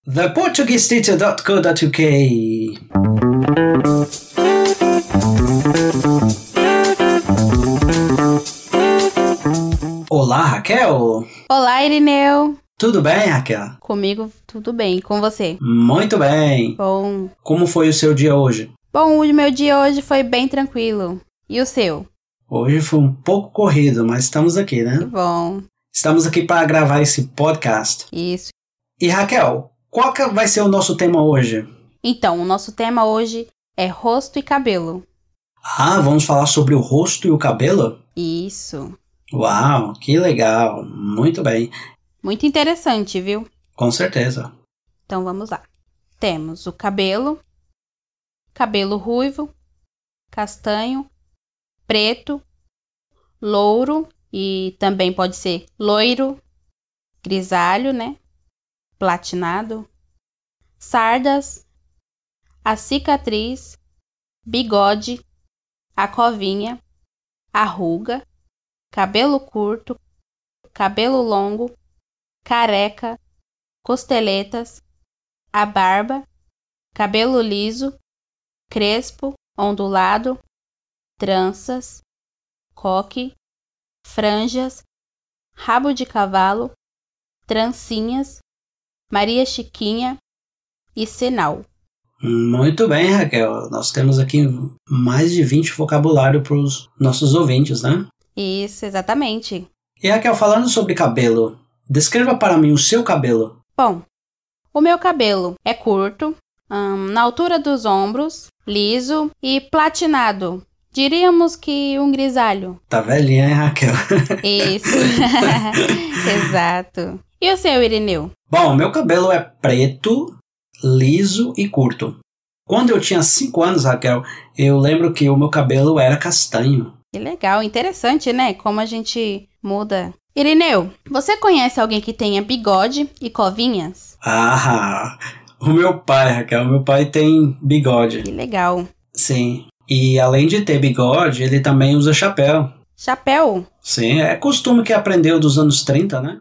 theportugueseteacher.co.uk. Olá, Raquel. Olá, Irineu. Tudo bem, Raquel? Comigo tudo bem, com você? Muito bem. Bom. Como foi o seu dia hoje? Bom, o meu dia hoje foi bem tranquilo. E o seu? Hoje foi um pouco corrido, mas estamos aqui, né? Que bom. Estamos aqui para gravar esse podcast. Isso. E Raquel, qual que vai ser o nosso tema hoje? Então, o nosso tema hoje é rosto e cabelo. Ah, vamos falar sobre o rosto e o cabelo? Isso. Uau, que legal. Muito bem. Muito interessante, viu? Com certeza. Então, vamos lá. Temos o cabelo ruivo, castanho, preto, louro e também pode ser loiro, grisalho, né? Platinado, sardas, a cicatriz, bigode, a covinha, a ruga, cabelo curto, cabelo longo, careca, costeletas, a barba, cabelo liso, crespo, ondulado, tranças, coque, franjas, rabo de cavalo, trancinhas, Maria Chiquinha e sinal. Muito bem, Raquel. Nós temos aqui mais de 20 vocabulário para os nossos ouvintes, né? Isso, exatamente. E Raquel, falando sobre cabelo, descreva para mim o seu cabelo. Bom, o meu cabelo é curto, na altura dos ombros, liso e platinado. Diríamos que um grisalho. Tá velhinha, hein, Raquel? Isso. Exato. E o seu, Irineu? Bom, meu cabelo é preto, liso e curto. Quando eu tinha 5 anos, Raquel, eu lembro que o meu cabelo era castanho. Que legal, interessante, né? Como a gente muda. Irineu, você conhece alguém que tenha bigode e covinhas? Ah, o meu pai, Raquel, o meu pai tem bigode. Que legal. Sim, e além de ter bigode, ele também usa chapéu. Chapéu? Sim, é costume que aprendeu dos anos 30, né?